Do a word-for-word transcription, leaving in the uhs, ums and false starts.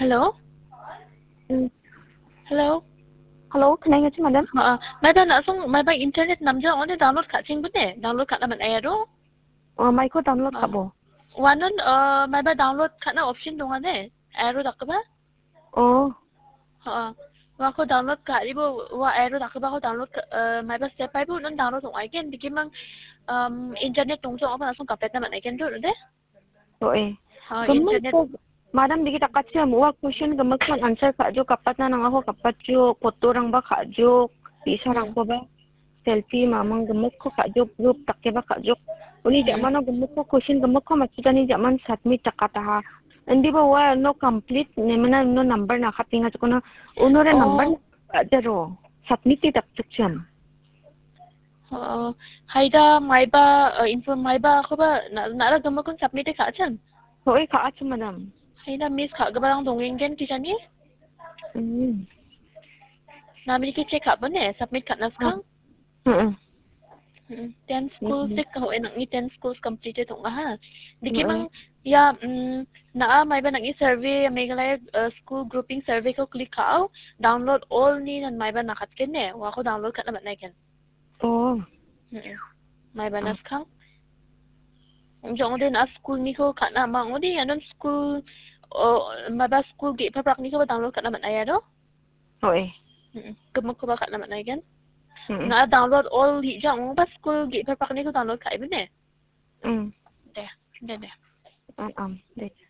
Hello? Hmm. Hello? Hello, kenai ngaji madam? Ha, mai ba na song mai ba internet namja on download kha ching bune download kha na man ayaro. Oh, mai ko download kabo. Wanon uh mai ba download kha na option donga ne arrow dakba. Oh. Ha. Wa ko download kha ribo wa arrow dakba ko download mai ba step by bu non download tong ai ken dikimang um internet tong so apa song kapet na man ai ken ro de. So eh. Ha Gamay internet ko madam dikit akat siya mo question gamak man answer ka jo kapat na nang ako kapat jo photo rang ba ka jo isa rang ko ba selfie mamang gamak ko ka jo group takke ba ka jo uni jaman no gamak ko question gamak ko makita ni jaman submit takata ha hindi ba wa no complete ne mana no number na kapinga ko na uno re number na jero submit ti tak section uh haida mai ba info mai ba ko ba na ra gamak kon submit kha chan. hoy ka at madam Haida miss kha ga barang dongeng ken ti chani. mm Nami ki check kha bane submit kha nas khang. mm ten schools sik ka hoen ang ten schools completed ong ha diki mm mang ya mm, na mai ba nang i survey megalay uh, school grouping survey ko click ka download all ni nan mai ba nakat ken ne wa ko download kat na nai ken oh mai ba nas khang jong den a school ni ko khat na mang odi anon school mai ba school gi paprak ni ko download kat na man ay do hoy kumuk ko ba kat na man ay ken na download all hi jang ba school gi paprak ni ko download kai bne mm de de de um um